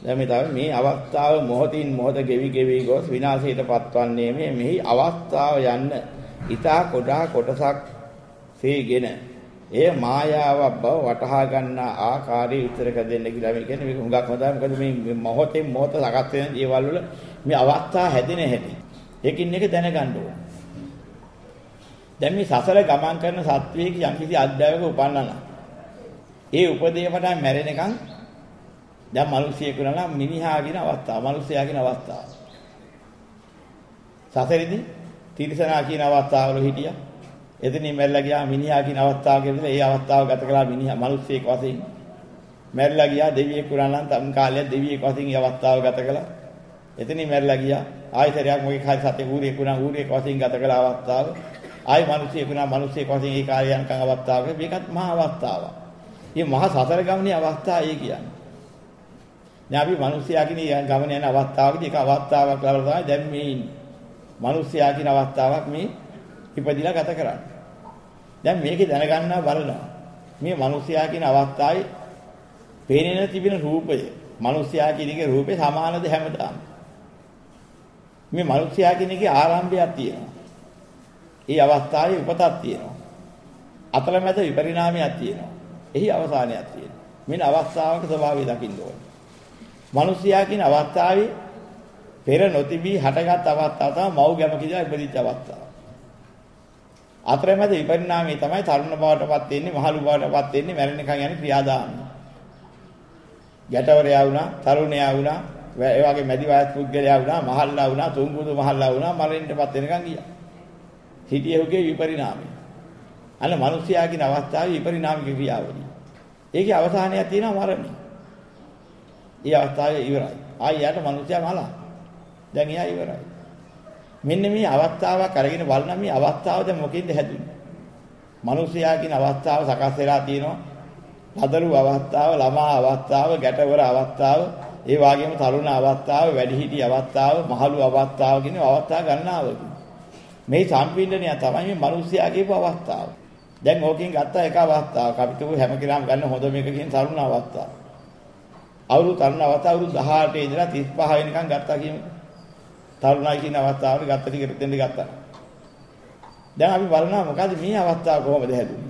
දැන් මේ අවස්ථාව මොහොතින් මොහොත ගෙවි ගොස් විනාශයට පත්වන්නේ මෙහි අවස්ථාව යන්න ඊතා කොටා කොටසක් සීගෙන ඒ මායාවක් බව වටහා ගන්න ආකාරය විතර කර දෙන්න කියලා මේ කියන්නේ මේක හුඟක් හොඳයි. මොකද මේ මොහොතෙන් මොහොත සකස් වෙන දේවල් වල මේ අවස්ථා හැදෙන හැටි. ඒකින් එක දැනගන්න ඕන. දැන් මේ සසර ගමන් කරන සත්වයක යම්කිසි අධ්‍යායක උපන්නා. ඒ උපදේ පටන් මැරෙනකන් දැන් මිනිසියෙකු නම් මිනිහා කියන අවස්ථාව, මිනිසයා කියන අවස්ථාව. සසරෙදි තිරිසනා කියන අවස්ථාවල හිටියා. එතනින් මැරිලා ගියා මිනිහා කියන අවස්ථාව කියලා ඒ අවස්ථාව ගත කළා මිනිහා මිනිස්සෙක් වශයෙන්. මැරිලා ගියා දෙවියෙක් වුණා නම් තම කාලයක් දෙවියෙක් වශයෙන් ඒ අවස්ථාව ගත කළා. එතනින් මැරිලා ගියා ආයතරයක් මොකෙක් හරි සතේ ඌරියෙක් වුණා ඌරියෙක් වශයෙන් ගත කළ අවස්ථාව. ආයි මිනිස්සෙක් වුණා මිනිස්සෙක් වශයෙන් ඒ කාලය යනකම් අවස්ථාවක මේකත් මහා අවස්ථාවක්. මේ මහා සතර ගමනේ අවස්ථාව ඒ කියන්නේ. දැන් අපි මිනිස්සයා කියන ගමන යන අවස්ථාවකදී එක අවස්ථාවක් ලබලා තමයි දැන් මේ ඉන්නේ. මිනිස්සයා කියන අවස්ථාවක් මේ ඉපදිලා ගත කරන්නේ. දැන් මේකේ දැනගන්නවා බලනවා. මේ මිනිස්සයා කියන අවස්ථාවේ පේනෙන තිබෙන රූපය, මිනිස්සයා කියන එකේ රූපේ සමානද හැමදාම. මේ මිනිස්සයා කියන එකේ ආරම්භයක් තියෙනවා. ඒ අවස්ථාවේ උපතක් තියෙනවා. අතරමැද විපරිණාමයක් තියෙනවා. එහි අවසානයක් තියෙනවා. මෙන්න අවස්ථාවක ස්වභාවය දකින්න ඕනේ. මිනිසයා කියන අවස්ථාවේ පෙර නොතිබී හටගත් අවස්ථාව තමයි මව් ගැමකින් ඉපදිච්ච අවස්ථාව. අතරමැද විපරිණාමයේ තමයි තරුණ බවටපත් වෙන්නේ, මහලු බවටපත් වෙන්නේ, මැරෙනකන් යන ක්‍රියාදාමය. ගැටවරයා වුණා, තරුණයා වුණා, ඒ වගේ මැදි වයස් පුද්ගලයා වුණා, මහල්ලා වුණා, තුන්බුදු මහල්ලා වුණා, මරණයටපත් වෙනකන් ගියා. හිටියෙහුගේ විපරිණාමය. අන්න මිනිසයා කියන අවස්ථාවේ විපරිණාමික ක්‍රියාවලිය. ඒකේ අවසානයක් තියෙනවා මරණය. ඒ අවස්ථාවේ ඉවරයි. ආයි යාට මිනිසයා මලා. දැන් එයා ඉවරයි. මෙන්න මේ අවස්ථාවක් අරගෙන බලන මේ අවස්ථාව දැන් මොකෙන්ද හැදුනේ? මිනිසයා කියන අවස්ථාව සකස් වෙලා තියෙනවා. ලදරු අවස්ථාව, ළමා අවස්ථාව, ගැටවර අවස්ථාව, ඒ වගේම තරුණ අවස්ථාව, වැඩිහිටි අවස්ථාව, මහලු අවස්ථාව කියන අවස්ථා ගණනාවක. මේ සම්පීඩනය තමයි මේ මිනිසයා කියපු අවස්ථාව. දැන් ඕකෙන් ගත්ත එක අවස්ථාවක්. අපි තුමු හැම කෙනාම ගන්න හොඳ මේක කියන තරුණ අවස්ථාව. අවුරුදු තරුණ අවස්ථාව අවුරුදු 18 ඉඳලා 35 වෙනකන් ගත්තා කියමු. තරුණයි කියන අවස්ථාවට ගත්ත ටික දෙන්න ගත්තා. දැන් අපි බලනවා මොකද මේ අවස්ථාව කොහොමද හැදුනේ?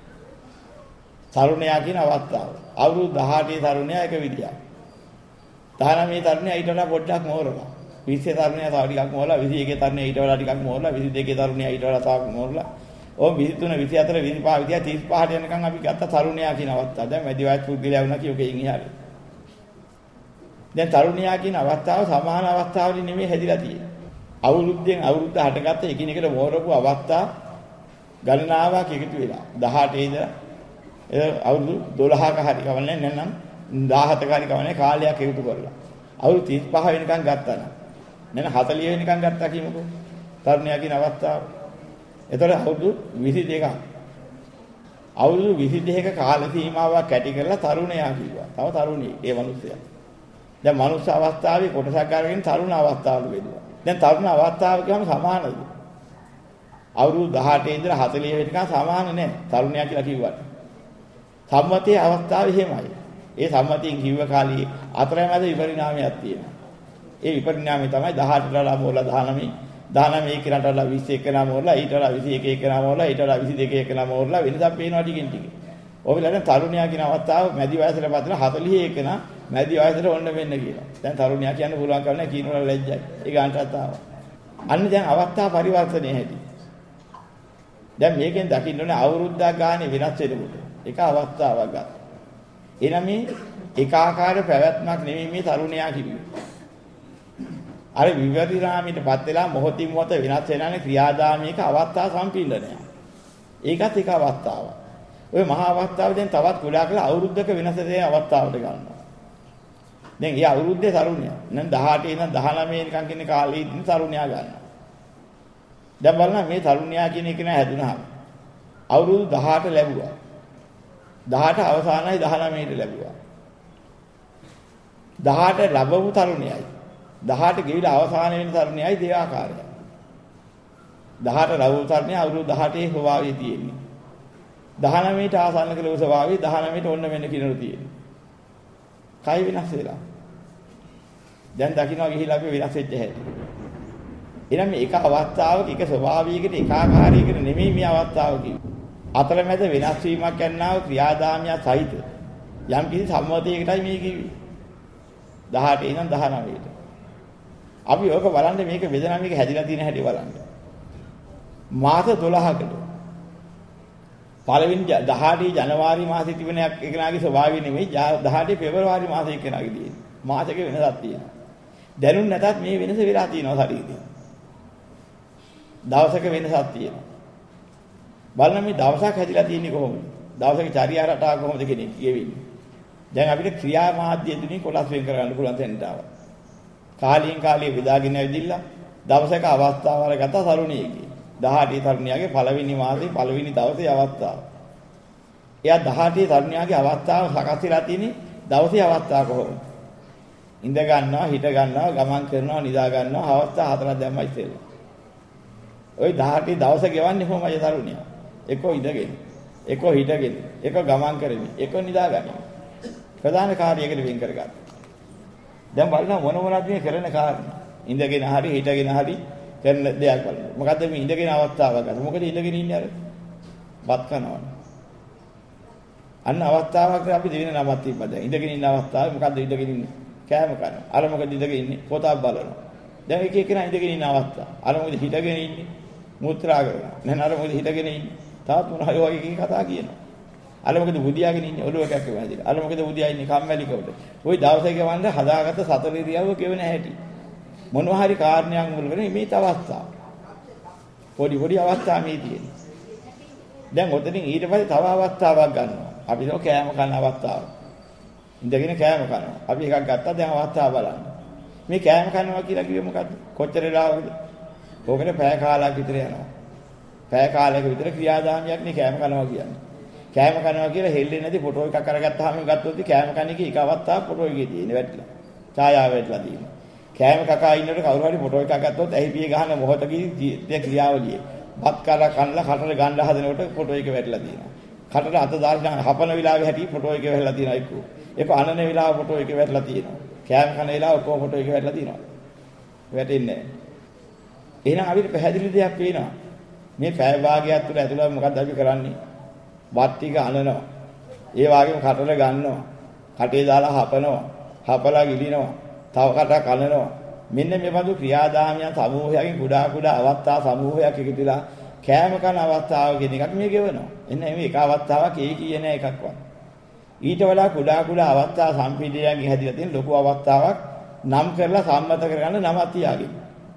තරුණයා කියන අවස්ථාව. අවුරුදු 18 තරුණයා එක විදියක්. 19 තරුණයා ඊට වඩා පොඩ්ඩක් මෝරලා. 20 තරුණයා තව ටිකක් මෝරලා, 21 තරුණයා ඊට වඩා ටිකක් මෝරලා, 22 තරුණයා ඊට වඩා තව මෝරලා. ඕම් 23 24 25 30 යනකම් අපි ගත්ත තරුණයා කියන අවස්ථාව. දැන් වැඩි වයස් පුද්ගලයා වුණා කියෝකෙන් ඉහළ. දැන් තරුණයා කියන අවස්ථාව සමාන අවස්ථාවලින් නෙමෙයි හැදිලා තියෙන්නේ. අවුරුද්දෙන් අවුරුද්ද හටගත්ත එකිනෙකට මෝරපු අවස්ථා ගණනාවක් එකතු වෙලා 18 ඉඳලා අවුරුදු 12ක හරි කවන්නේ නැත්නම් 17ක හරි කවන්නේ කාලයක් එකතු කරලා. අවුරුදු 35 වෙනකන් ගත්තා නම්. නැත්නම් 40 වෙනකන් ගත්තා කියමුකෝ. තරුණයා කියන අවස්ථාව. එතකොට අවුරුදු 22ක්. අවුරුදු 22ක කාල සීමාවක් කැටි කරලා තරුණයා කිව්වා. තව තරුණියෙක් ඒ මිනිස්සයා. දැන් මනුස්ස අවස්ථාවේ කොටසක් අරගෙන තරුණ අවස්ථාවල වෙනවා. දැන් තරුණ අවස්ථාව කියවම සමානද? අවුරුදු 18 ඉඳලා 40 වෙනකන් සමාන නැහැ. තරුණයා කියලා කිව්වට. සම්මතයේ අවස්ථාවේ එහෙමයි. ඒ සම්මතයෙන් කිව්ව කාලේ අතරමැද විපරිණාමයක් තියෙනවා. ඒ විපරිණාමය තමයි 18ට වඩා මෝරලා 19, 19 එකට වඩා 21 එකනා මෝරලා, ඊට වඩා 21 එකනා මෝරලා, ඊට වඩා 22 එකනා මෝරලා වෙනසක් පේනවා ටිකින් ටික. ඔයගොල්ලෝ දැන් තරුණයා කියන අවස්ථාව මැදි වයසට පත්ලා 40 එකනා මැදි වයසට ඔන්න වෙන්න කියලා. දැන් තරුණයා කියන්න පුළුවන් කරන්නේ කීනවල ලැජ්ජයි. ඒ ගානටත් ආවා. අන්න දැන් අවස්ථා පරිවර්තනයේ හැටි. දැන් මේකෙන් දකින්න ඕනේ අවුරුද්දක් ගානේ වෙනස් වෙනකොට. එක අවස්ථාවක් ගන්න. එනනම් මේ ඒකාකාර පැවැත්මක් නෙමෙයි මේ තරුණයා කිව්වේ. අර විවරිරාමීටපත් වෙලා මොහොතින් මොහොත වෙනස් වෙනානේ ක්‍රියාදාමයක අවස්ථා සම්පීඩනය. ඒකත් එක අවස්ථාවක්. ඔය මහා අවස්ථාව දැන් තවත් කුඩා කළ අවුරුද්දක වෙනස දෙන අවස්ථාවට ගන්නවා. දැන් ඊ අවුරුද්දේ තරුණයා. නම් 18 ඉඳන් 19 වෙනකන් කියන කාලේ ඉඳන් තරුණයා ගන්නවා. දැන් බලන්න මේ තරුණයා කියන එක නෑ හැදුනහම. අවුරුදු 18 ලැබුවා. 18 අවසානයි 19ට ලැබුවා. 18 ලැබවු තරුණයයි. 18 ගෙවිලා අවසාන වෙන තරුණයයි දෙආකාරයි. 18 ලැබවු තරුණයා අවුරුදු 18 ස්වභාවය තියෙන්නේ. 19ට ආසන්න කළ ස්වභාවය 19ට ඔන්න වෙන්න කිනරු තියෙන්නේ. කයි වෙනස් වෙලා. දැන් දකින්නවා ගිහිලා අපි වෙනස් වෙච්ච හැටි. එහෙනම් මේ එක අවස්ථාවක එක ස්වභාවයකට ඒකාකාරයකට නෙමෙයි මේ අවස්ථාව කිව්වේ. අතරමැද වෙනස් වීමක් යනවා ක්‍රියාදාමය සහිත. යම් කිසි සම්මතයකටයි මේ කිව්වේ. 18 ඉඳන් 19ට. අපි ඕක බලන්න මේක වේදනාව මේක හැදිලා තියෙන හැටි බලන්න. මාස 12කට පළවෙනි 18 ජනවාරි මාසෙ තිබෙන එකනාගේ ස්වභාවය නෙමෙයි 18 පෙබරවාරි මාසෙ එකනාගේ තියෙන්නේ. මාසෙක වෙනසක් තියෙනවා. දැනුන් නැතත් මේ වෙනස වෙලා තියෙනවා ශරීරේ. දවසක වෙනසක් තියෙනවා. බලන්න මේ දවසක් හැදිලා තියෙන්නේ කොහොමද? දවසක චර්යා රටාව කොහොමද කෙනෙක් කියවෙන්නේ? දැන් අපිට ක්‍රියා මාධ්‍ය දෙන්නේ කොටස් වෙන් කරගන්න පුළුවන් තැනට ආවා. කාලයෙන් කාලේ විදාගෙන ඇවිදilla දවසක අවස්ථාවල ගත තරුණියගේ 18 තරුණියගේ පළවෙනි මාසේ පළවෙනි දවසේ අවස්ථාව. එයා 18 තරුණියගේ අවස්ථාව සකස් වෙලා තියෙන්නේ දවසේ අවස්ථාව කොහොමද? ඉඳ ගන්නවා, හිට ගන්නවා, ගමන් කරනවා, නිදා ගන්නවා අවස්ථා හතරක් දැම්මයි ඉතින්. ওই 18 දවස ගෙවන්නේ කොහොමද තරුණියා? එකෝ ඉඳගෙන, එකෝ හිටගෙන, එකෝ ගමන් කරමින්, එකෝ නිදා ගනිමින්. ප්‍රධාන කාර්යයකට වෙන් කරගන්න. දැන් බලන්න මොනවද මේ කරන කාර්ය? ඉඳගෙන හරි හිටගෙන හරි කරන දෙයක් බලන්න. මොකද්ද මේ ඉඳගෙන අවස්ථාවක් ගන්න. මොකද ඉඳගෙන ඉන්නේ අර බත් කනවා. අන්න අවස්ථාවක් අපි දෙවෙනි නමක් තිබ්බා දැන්. ඉඳගෙන ඉන්න අවස්ථාවේ මොකද්ද ඉඳගෙන ඉන්නේ? කෑම කනවා. අර මොකද ඉඳගෙන ඉන්නේ? පොතක් බලනවා. දැන් එක එකනා ඉඳගෙන ඉන්න අවස්ථාව. අර මොකද හිටගෙන ඉන්නේ? මුත්‍රා කරනවා. නැත්නම් අර මොකද හිටගෙන ඉන්නේ? තාත් මොන හරි වගේ කතා කියනවා. අර මොකද බුදියාගෙන ඉන්නේ ඔළුව කැක්ක වැදිලා. අර මොකද බුදියා ඉන්නේ කම්මැලිකවට. ওই දවසේ ගෙවන්න හදාගත්ත සතර ඉරියව්ව ගෙවෙන හැටි. මොනවා හරි කාරණයක් මුල් කරගෙන මේ තවස්ථා. පොඩි අවස්ථා මේ තියෙන්නේ. දැන් ඔතනින් ඊට පස්සේ තව අවස්ථාවක් ගන්නවා. අපි ඒක කෑම කන අවස්ථාව. ඉඳගෙන කෑම කනවා. අපි එකක් ගත්තා දැන් අවස්ථාව බලන්න. මේ කෑම කනවා කියලා කිව්වේ මොකද්ද? කොච්චර වෙලාවකද? ඕකනේ පැය කාලයක් විතර යනවා. පැය කාලයක විතර ක්‍රියාදාමයක් නේ කෑම කනවා කියන්නේ. කෑම කනවා කියලා හෙල්ලෙන්නේ නැති ෆොටෝ එකක් අරගත්තාම ගත්තොත් කෑම කන එකේ එක අවස්ථාවක් ෆොටෝ එකේ තියෙන වැටලා. ඡායාව වැටලා තියෙනවා. කෑම කකා ඉන්නකොට කවුරු හරි ෆොටෝ එකක් ගත්තොත් ඇහි පිය ගහන මොහොතකදී ක්‍රියාවලියේ. බත් කාලා කන්නලා කටට ගන්න හදනකොට ෆොටෝ එක වැටලා තියෙනවා. කටට අත දාලා හපන වෙලාවේ හැටි ෆොටෝ එක වැටලා තියෙනවා එක්කෝ. ඒක අනන වෙලාව ෆොටෝ එක වැටලා තියෙනවා. කෑම කන වෙලාව ඔක්කොම ෆොටෝ එක වැටලා තියෙනවා. වැටෙන්නේ නැහැ. එහෙනම් අපිට පැහැදිලි දෙයක් පේනවා. මේ පැය භාගයක් තුළ ඇතුළත මොකක්ද අපි කරන්නේ? වත් ටික අනනවා. ඒ වගේම කටට ගන්නවා. කටේ දාලා හපනවා. හපලා ගිලිනවා. තව කටක් අනනවා. මෙන්න මේ බඳු ක්‍රියාදාමයන් සමූහයකින් කුඩා අවස්ථා සමූහයක් එකතුලා කෑම කන අවස්ථාව කියන එකක් මේ ගෙවනවා. එන්න මේ එක අවස්ථාවක් ඒ කියන එකක්වත්. ඊට වඩා කුඩා අවස්ථා සම්පීඩනයන්ගෙන් හැදිලා තියෙන ලොකු අවස්ථාවක් නම් කරලා සම්මත කරගන්න නමක් තියාගෙන.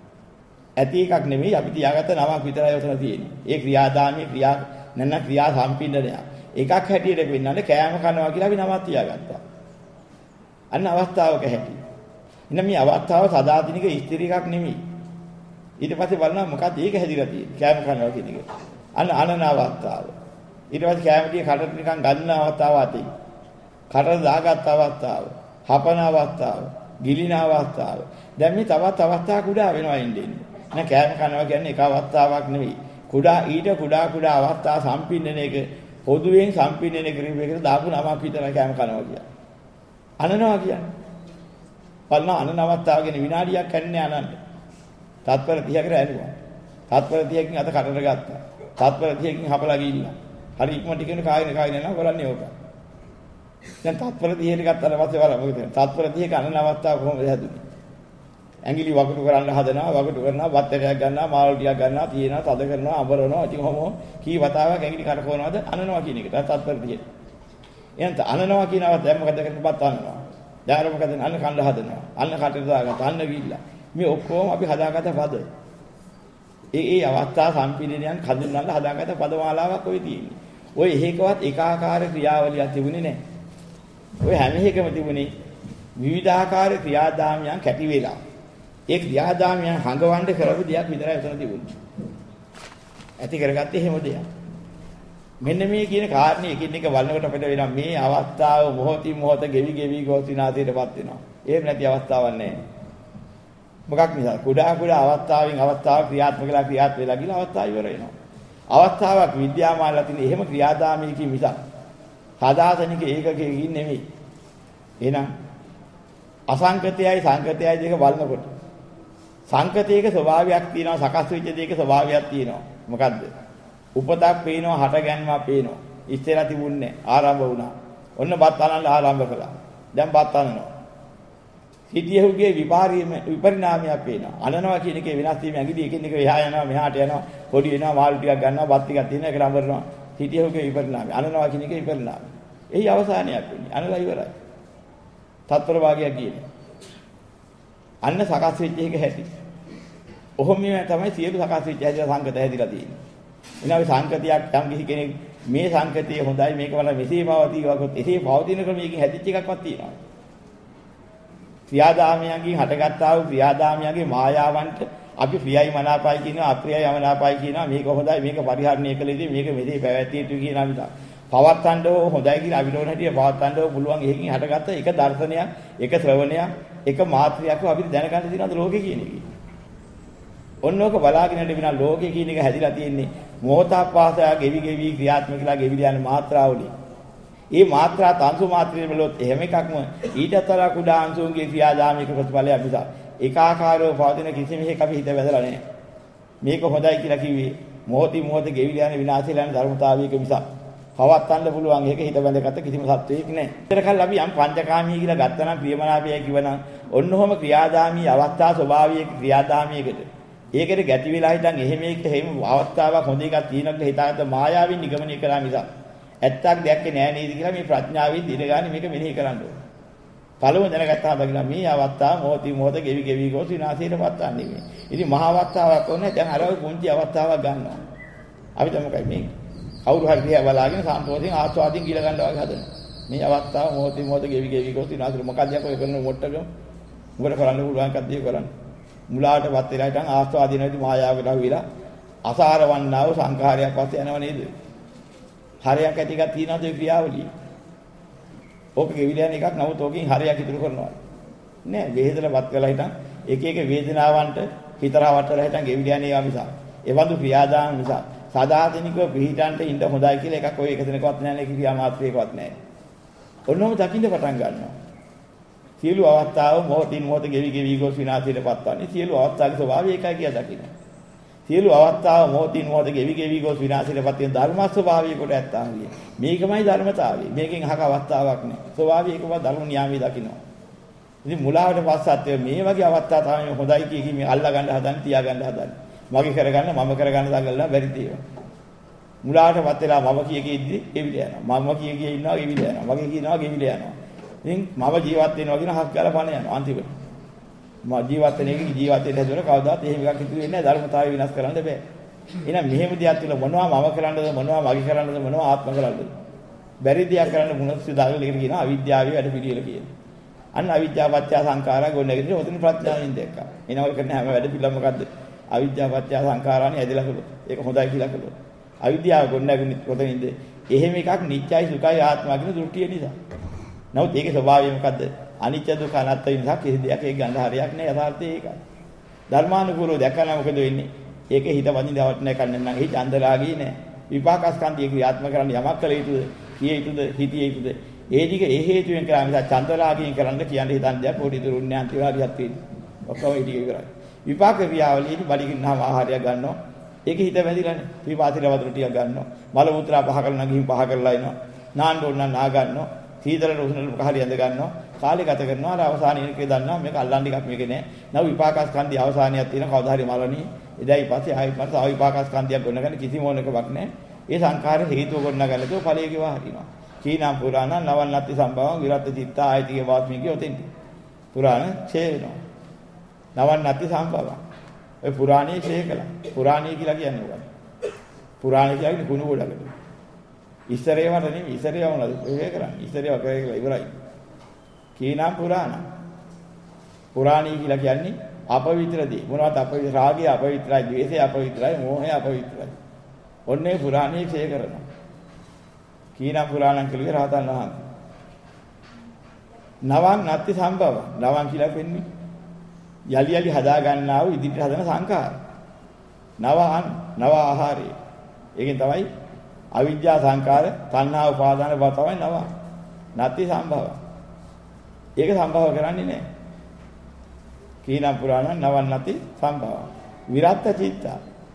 ඇති එකක් නෙමෙයි අපි තියාගත්ත නමක් විතරයි උතන තියෙන්නේ. ඒ ක්‍රියාදාමයේ ක්‍රියා සම්පීඩනය. එකක් හැටියට වෙන්නන්නේ කෑම කනවා කියලා අපි නමක් තියාගත්තා. අන්න අවස්ථාවක හැටි. එන්න මේ අවස්ථාව සදාතනික ස්ථිර එකක් නෙමෙයි. ඊට පස්සේ බලනවා මොකක්ද ඒක හැදිලා තියෙන්නේ. කෑම කනවා කියන එක. අන්න අනන අවස්ථාව. ඊට පස්සේ කෑම ටික කටට නිකන් ගන්න අවස්ථාව ඇති. කටට දාගත් අවස්ථාව. හපන අවස්ථාව. ගිලින අවස්ථාව. දැන් මේ තවත් අවස්ථා කුඩා වෙනවා ඉන්නේ. නෑ කෑම කනවා කියන්නේ එක අවස්ථාවක් නෙවෙයි. ඊට කුඩා අවස්ථා සම්පින්නනයක පොදුවෙන් සම්පින්නනය කිරීමකට දාපු නමක් විතරයි කෑම කනවා කියන්නේ. අනනවා කියන්නේ. බලන අනන අවස්ථාව ගැන විනාඩියක් කන්නේ අනන්න. තත්පර 30කට ඇනුවා. තත්පර 30කින් අත කටට ගත්තා. තත්පර 30කින් හපලා ගිහිල්ලා. හරි ඉක්මනට කියන කාගෙන යනවා බලන්නේ ඕක. දැන් තත්පර 30ට ගත්තාට පස්සේ බලන්න මොකද වෙන්නේ? තත්පර 30ක අනන අවස්ථාව කොහොමද හැදුනේ? ඇඟිලි වගුටු කරන්න හදනවා, වගුටු කරනවා, බත්තරයක් ගන්නවා, මාළු ටිකක් ගන්නවා, තියෙනවා, තද කරනවා, අඹරනවා. ඉතින් කොහොම කී වතාවක් ඇඟිලි කරකවනවද? අනනවා කියන එක. තත්පර 30. එහෙනම් අනනවා කියනවත් දැන් මොකද කරන්නේ? බත් අනනවා. දැන් මොකද අන්න කන්න හදනවා. අන්න කටට දාගත්තා. අන්න ගිහිල්ලා. මේ ඔක්කොම අපි හදාගත්ත පද. ඒ අවස්ථා සම්පීඩනයන් හඳුන්වන්න හදාගත්ත පදමාලාවක් ඔය තියෙන්නේ. ඔය එහෙකවත් ඒකාකාර ක්‍රියාවලියක් තිබුණේ නැහැ. ඔය හැම එකම තිබුණේ විවිධාකාර ක්‍රියාදාමයන් කැටි වෙලා. ඒ ක්‍රියාදාමයන් හංගවන්න කරපු දෙයක් විතරයි උතන තිබුණේ. ඇති කරගත්තේ එහෙම දෙයක්. මෙන්න මේ කියන කාරණේ එකින් එක බලනකොට අපිට වෙනවා මේ අවස්ථාව මොහොතින් මොහොත ගෙවි ගොස් විනාශයටපත් වෙනවා. එහෙම නැති අවස්ථාවක් නැහැ. මොකක් නිසා? කුඩා අවස්ථාවෙන් අවස්ථාව ක්‍රියාත්මක වෙලා ගිහලා අවස්ථාව ඉවර වෙනවා. අවස්ථාවක් විද්‍යාමානලා තියෙන එහෙම ක්‍රියාදාමයකින් මිසක් සාදාතනික ඒකකයකින් නෙමෙයි. එහෙනම් අසංකතයයි සංකතයයි දෙක බලනකොට සංකතයක ස්වභාවයක් තියෙනවා, සකස් වෙච්ච දෙයක ස්වභාවයක් තියෙනවා. මොකද්ද? උපතක් පේනවා, හට ගැන්මක් පේනවා. ඉස්සෙල්ලා තිබුණේ ආරම්භ වුණා. ඔන්න බත් අනන්න ආරම්භ කළා. දැන් බත් අනනවා. සිටියහුගේ විපරිණාමයක් පේනවා. අනනවා කියන එකේ වෙනස් වීම ඇඟිලි එකින් එක එහා යනවා, මෙහාට යනවා, පොඩි වෙනවා, මාළු ටිකක් ගන්නවා, බත් ටිකක් තියෙනවා, ඒක නඹරනවා. සිටියහුගේ විපරිණාමය. අනනවා කියන එකේ විපරිණාමය. එහි අවසානයක් වෙන්නේ. අනලා ඉවරයි. තත්පර භාගයක් කියන්නේ. අන්න සකස් වෙච්ච එක හැටි. ඔහොම තමයි සියලු සකස් වෙච්ච හැටි සංකත හැදිලා තියෙන්නේ. එනවා සංකතියක් යම් කිසි කෙනෙක් මේ සංකතිය හොඳයි මේක වල මෙසේ පවතී වගොත් එසේ පවතින ක්‍රමයකින් හැදිච්ච එකක්වත් තියෙනවා. ක්‍රියාදාමයන්ගෙන් හටගත්තා වූ ක්‍රියාදාමයන්ගේ මායාවන්ට අපි ප්‍රියයි මනාපයි කියනවා, අප්‍රියයි යමනාපයි කියනවා. මේක හොඳයි, මේක පරිහරණය කළ යුතුයි, මේක මෙසේ පැවැත්විය යුතුයි කියනවා මිසක් පවත්තන්න හොඳයි කියලා අවිනෝන හැටිය පවත්තන්න පුළුවන්. එහෙකින් හටගත්ත එක දර්ශනයක්, එක ශ්‍රවණයක්, එක මාත්‍රියක් අපිට දැනගන්න තියෙනවද ලෝකේ කියන එක. ඔන්නෝක බලාගෙන ඉඳිනා ලෝකේ කියන එක හැදිලා තියෙන්නේ මොහොතක් පාසා ගෙවි ගෙවි ක්‍රියාත්මක කියලා ගෙවිලා යන මාත්‍රාවලින්. මේ මාත්‍රා තංසු මාත්‍රයේ බලොත් එහෙම එකක්ම ඊටතර කුඩා අංශුන්ගේ ක්‍රියාදාමික ප්‍රතිඵලයක් නිසා ඒකාකාරව පවතින කිසිම එකක් අපි හිත වැදලා නැහැ. මේක හොඳයි කියලා කිව්වේ මොහොතින් මොහොත ගෙවිලා යන විනාශය යන ධර්මතාවයක නිසා. පවත්තන්න පුළුවන් එක හිත බැඳගත්ත කිසිම සත්වයක් නැහැ. ඒතරකල් අපි යම් පංචකාමී කියලා ගත්තනම් ප්‍රියමනාපයයි කිව්වනම් ඔන්නෝම ක්‍රියාදාමී අවස්ථා ස්වභාවයේ ක්‍රියාදාමයකට ඒකට ගැටි වෙලා හිටන් එහෙම අවස්ථාවක් හොඳ එකක් තියෙනවා කියලා හිතාගත්ත මායාවෙන් නිගමනය කරා නිසා ඇත්තක් දැක්කේ නෑ නේද කියලා මේ ප්‍රඥාවෙන් දිනගානේ මේක මෙනෙහි කරන්න ඕනේ. පළවෙනි දැනගත්තාම බගිනා මේ අවස්ථාව මොහොතින් මොහොත ගෙවි ගෙවි ගොස් විනාශයටපත් වන්නේ මේ. ඉතින් මහා අවස්ථාවක් ඕනේ දැන් අර පුංචි අවස්ථාවක් ගන්නවා. අපි දැන් මොකයි මේ? කවුරු හරි දිහා බලාගෙන සාන්තෝෂයෙන් ආස්වාදින් කියලා ගන්නවා වගේ හදනවා. මේ අවස්ථාව මොහොතින් මොහොත ගෙවි ගෙවි ගොස් විනාශයට මොකක්ද යකෝ කරන මොට්ටකම. මොකට කරන්න පුළුවන් එකක්ද ඒක කරන්නේ. මුලාටපත් වෙලා හිටන් ආස්වාදිනේදී මායාවකට අහුවිලා අසාරවන්නා වූ සංඛාරයක් පස්සේ යනව නේද? හරයක් ඇති එකක් තියෙනවද ඒ ක්‍රියාවලිය? ඕක ගෙවිලා යන එකක් නමුත් ඕකෙන් හරයක් ඉතුරු කරනවා. නෑ වේදනපත් වෙලා හිටන් එක එක වේදනාවන්ට හිතරවටලා හිටන් ගෙවිලා යන ඒවා නිසා. ඒ වඳු ක්‍රියාදාන නිසා සදාතනිකව පිළිහිටන්ට ඉන්න හොඳයි කියලා එකක් ඔය එක දිනකවත් නෑ නේ ක්‍රියා මාත්‍රයකවත් නෑ. ඔන්නෝම දකින්න පටන් ගන්නවා. සියලු අවස්ථාව මොහොතින් මොහොත ගෙවි ගෙවි ගොස් විනාශයටපත් වන්නේ. සියලු අවස්ථාවේ ස්වභාවය ඒකයි කියලා දකින්න. සියලු අවස්ථාව මොහොතින් මොහොත ගෙවි ගෙවි ගොස් විනාශයටපත් වෙන ධර්ම ස්වභාවය කොට ඇත්තාවිය. මේකමයි ධර්මතාවය. මේකෙන් අහක අවස්ථාවක් නෑ. ස්වභාවය ඒකම ධර්ම නියාමයේ දකින්නවා. ඉතින් මුලාවට පස්සත් මේ වගේ අවස්ථා තමයි හොඳයි කිය මේ අල්ලා ගන්න හදන තියා ගන්න හදන. මගේ කරගන්න මම කරගන්න දඟලලා බැරි දේවා. මුලාවටපත් වෙලා මම කිය ඉද්දි ගෙවිලා යනවා. මම කිය ඉන්නවා ගෙවිලා යනවා. මගේ කියනවා ගෙවිලා යනවා. ඉතින් මම ජීවත් වෙනවා කියන හක් ගාලා පණ යනවා අන්තිමට. මම ජීවත් වෙන එක ජීවත් වෙන්න හදුවන කවදාත් එහෙම එකක් ඉතුරු වෙන්නේ නැහැ. ධර්මතාවය විනාශ කරන්න බෑ. එහෙනම් මෙහෙම දෙයක් තුල මොනවා මම කරන්නද මොනවා මගේ කරන්නද මොනවා ආත්ම කරන්නද? බැරි දෙයක් කරන්න මුණත් සිතාගෙන ඉගෙන කියන අවිද්‍යාවේ වැඩ පිළිවෙල කියන්නේ. අන්න අවිද්‍යාවත්‍ය සංඛාරා ගොඩනැගෙන්නේ ඔතන ප්‍රඥාවෙන් දැක්කා. එනවල කරන හැම වැඩ පිළිවෙලම මොකද්ද? අවිද්‍යාවත්‍ය සංඛාරානේ ඇදලා කළොත්. ඒක හොඳයි කියලා කළොත්. අවිද්‍යාව ගොඩනැගෙන්නේ කොතනින්ද? එහෙම එකක් නිත්‍යයි සුඛයි ආත්මා කියන දෘෂ්ටිය නිසා. නමුත් ඒකේ ස්වභාවය මොකද්ද? අනිත්‍ය දුක්ඛ අනාත්ම නිසා කිසි දෙයක් ඒක ගන්න හරියක් නෑ. යථාර්ථය ඒකයි. ධර්මානුකූලව දැකලා මොකද වෙන්නේ? ඒකේ හිත වදිනවට නෑ කන්නේ නම් එහි චන්දරාගී නෑ. විපාකස්කන්ධය ක්‍රියාත්මක කරන්න යමක් කළ යුතුද? කිය යුතුද? හිතිය යුතුද? ඒ දිග ඒ හේතුවෙන් කරා නිසා චන්දරාගයෙන් කරන්න කියන්නේ හිතන් දෙයක් පොඩි දුරුන්නේ අන්තිම හරියක් තියෙන්නේ. ඔක්කොම ඊට ඉවරයි. විපාක ක්‍රියාවලියේදී බඩගින්නාම ආහාරයක් ගන්නවා. ඒකේ හිත වැදිලානේ. විපාතිර වතුර ටිකක් ගන්නවා. මල මුත්‍රා පහ කරලා ගිහින් පහ කරලා එනවා. නාන්න ඕන නම් නා ගන්නවා. සීතල උෂ්ණ පහරි ඇඳ ගන්නවා. කාලේ ගත කරනවා. අර අවසානයේ එකේ දන්නවා මේක අල්ලන්න එකක් මේක නෑ. නව විපාකස්කන්ධය අවසානියක් තියෙන කවදා හරි මලණී. එදයි පස්සේ ආයෙත් මට ආ විපාකස්කන්ධයක් ගොඩනගන්න කිසිම ඕනකමක් නෑ. ඒ සංඛාර හේතුව ගොඩනගන්න තෝ ඵලයේ ගිවා හරිනවා. කීනම් පුරාණ නවන්නත්ති සම්භවං විරත් චිත්ත ආයතිගේ වාස්මිකේ ඔතෙන්ටි. පුරාණ ඡේ වෙනවා. නවන්නත්ති සම්භවං. ඔය පුරාණේ ඡේ කළා. පුරාණේ කියලා කියන්නේ මොකක්ද? පුරාණේ කියන්නේ කුණු ගොඩකට. ඉස්සරේවට නෙමෙයි ඉස්සරේව මොනවද ඔය කරන්නේ ඉස්සරේව කරේලා ඉවරයි කීනම් පුරාණ පුරාණී කියලා කියන්නේ අපවිත්‍රදී මොනවද අපවිත්‍ර රාගය අපවිත්‍රයි ද්වේෂය අපවිත්‍රයි මෝහය අපවිත්‍රයි ඔන්නේ පුරාණී ඡේ කරනවා කීනම් පුරාණං කියලා රහතන් වහන්සේ නවං නැති සම්භව නවං කියලා කියන්නේ යලි යලි හදා ගන්නා වූ ඉදිරියට හදන සංඛාර නවං නව ආහාරය ඒකෙන් තමයි අවිද්‍යා සංකාර තණ්හා උපාදාන බව තමයි නව. නැති සම්භව. ඒක සම්භව කරන්නේ නැහැ. කීනම් පුරාණ නවන්නති සම්භව. විරත්ත චිත්ත.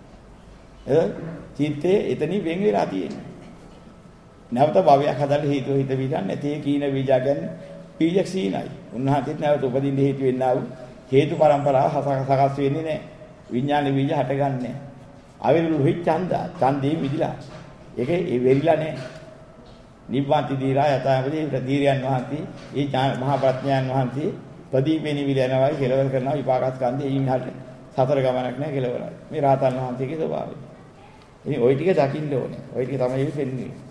චිත්තේ එතනින් වෙන් වෙලා තියෙන්නේ. නැවත භවයක් හදන්න හේතු හිත විඳන් නැති කීන බීජ කියන්නේ බීජ සීනයි. උන්වහන්සේත් නැවත උපදින්න හේතු වෙන්නා වූ හේතු පරම්පරාව සකස් වෙන්නේ නැහැ. විඥාන බීජ හටගන්නේ. අවිරුළු හි ඡන්දා ඡන්දේ විදිලා. ඒකේ ඒ වෙරිලා නැහැ. නිබ්බාන්ති දීරා යථාපදී ප්‍රදීරයන් වහන්සේ ඒ මහා ප්‍රඥාන් වහන්සේ ප්‍රදීපේ නිවිල යනවා කෙලවර කරනවා විපාකස් කන්දේ එයින් හට සතර ගමනක් නැහැ කෙලවරයි. මේ රාතන් වහන්සේගේ ස්වභාවය. ඉතින් ওই ටික දකින්න ඕනේ. ওই ටික තමයි වෙන්නේ.